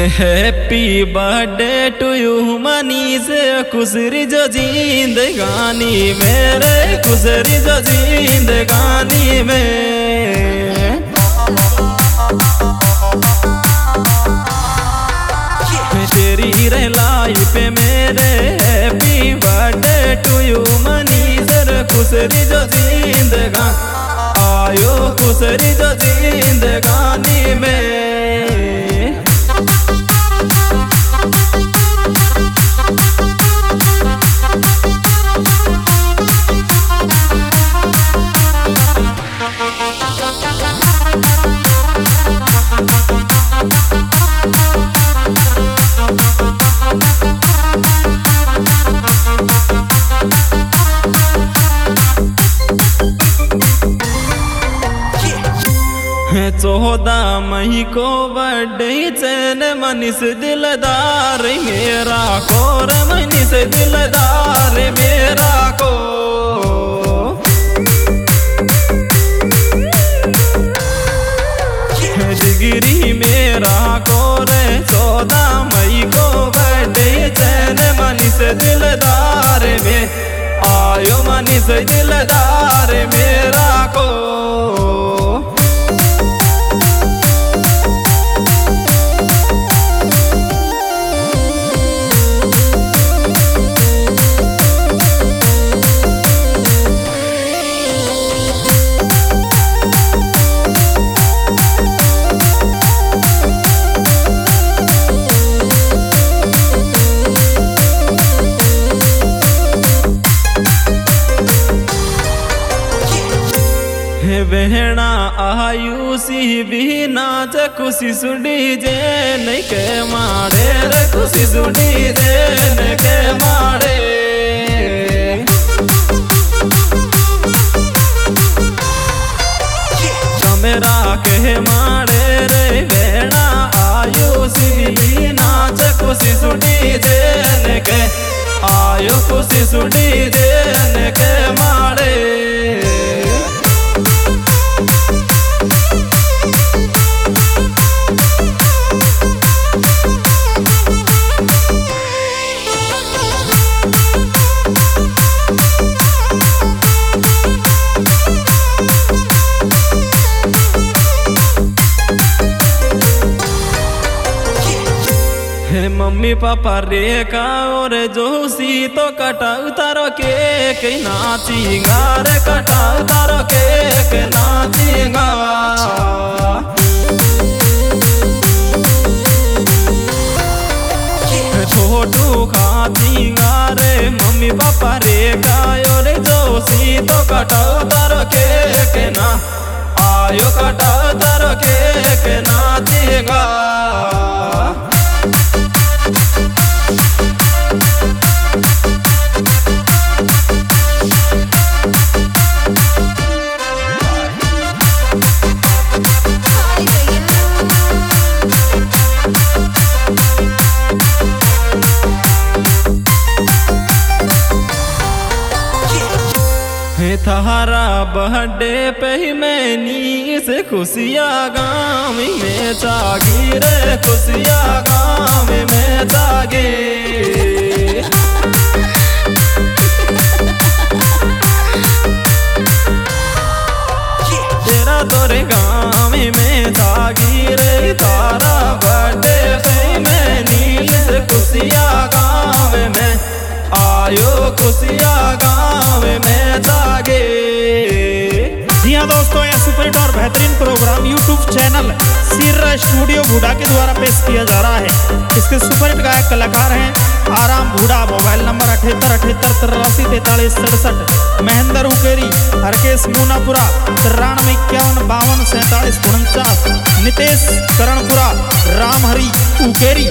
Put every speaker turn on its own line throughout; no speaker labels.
Happy birthday to you Manish, खुशरी जो जिंदगानी मेरे, खुशरी जो जिंदगानी में। तेरी रे लाइफ मेरे, happy birthday to you Manish, खुशरी जो जिंदगानी आयो, खुशरी जो जिंदगानी में। चौदह मई को बर्थडे चैन मनीष दिलदार मेरा को, रे मनीष दिलदार मेरा को। जिगरी मेरा को रे, 14 मई को बर्थडे चैन मनीष दिलदार में आयो, मनीष दिलदार मेरा को। बहना आयुषी भी नाच, खुशी सुनी जैन के मारे रे, खुशी सुनी जैन के मारे। कमरा के मारे रे, बहना आयुषी भी नाच, खुशी सुनी जैन के आयो, खुशी सुनी जैन के मारे। मम्मी पापा रेखा और जोशी तो कटा उतारो केक नाचीगा रे, कटा उतारो केक नाचीगा। छोटू खाचीगा रे, मम्मी पापा रेखा और जोशी तो कटा उतारो केक ना आयो, कटा उतारो केक नाचीगा। थारा बर्थडे पे ही मैनी से खुशियाँ गाँव में जागी रे, खुशियाँ गाँव में जागे। तेरा तोरे गाँव में जागी रे, थारा बर्थडे पे मैनी से खुशियाँ गाँव में आयो, खुशियाँ गाँव में जागे।
जी हाँ दोस्तों, यह सुपरहिट और बेहतरीन program YouTube channel Sirra studio Bhuda के द्वारा पेश किया जा रहा है। इसके सुपरहिट गायक कलाकार हैं आराम भूडा, मोबाइल नंबर 7878834367, महेंद्र उकेरी, हरकेश मूनापुरा, 9351524749, नितेश करणपुरा, रामहरी उकेरी।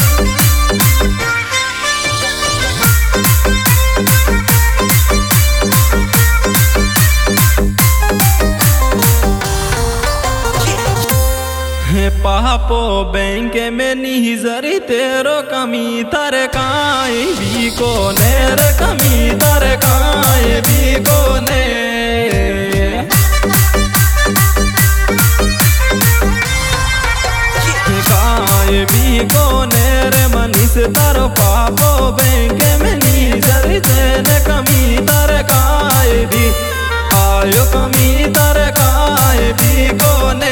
पापो बैंक में निजरी तेरो कमी तर काई भी कोने रे, कमी तर काई भी कोने। काई भी को तारो पापो बैंक में नी जरी तेने कमी तारे काय भी आयो कमी तारे काय भी कोने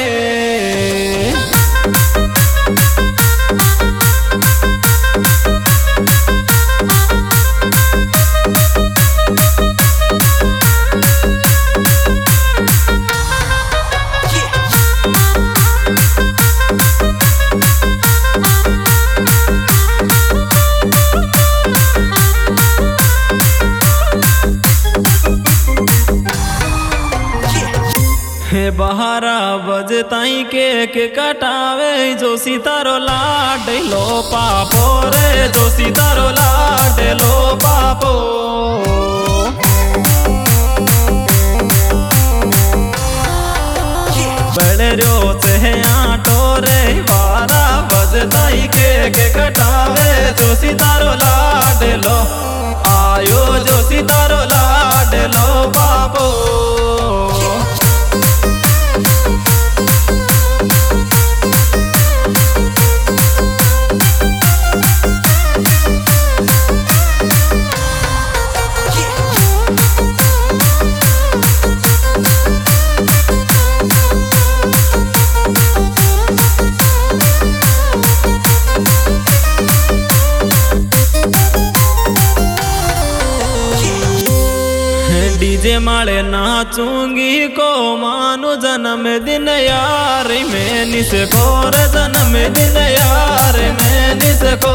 बारह बजे ताई केक कटावे जो सितारो लाड लो पापो रे जो सितारो लाड लो पापो बड़े रो से आटो रे 12 बजे ताई केक कटावे जो सितारो लाड लो आयो जो सितारो लाड लो पापो डीजे माले नाचूंगी को मानो जन्मदिन यार मैं निसको रे जन्मदिन यार मैं निसको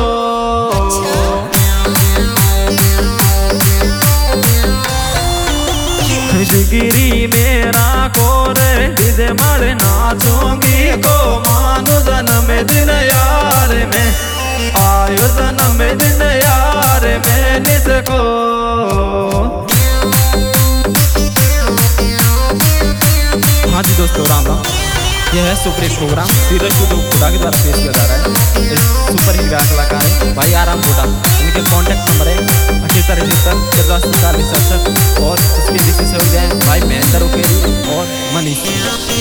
जिगिरी मेरा को रे डीजे माले नाचूंगी को मानो जन्मदिन यार मैं आयो जन्मदिन यार मैं निसको हाँ जी दोस्तों राम राम। यह है super hit program Siraj studio Budha के द्वारा पेश किया जा रहा है। इस सुपर हिट गायक कलाकार है भाई आराम बूढ़ा। इनके कॉन्टैक्ट नंबर है 78 71 और इसके जिससे सहयोग है भाई महेंद्र उकेरी और मनीष।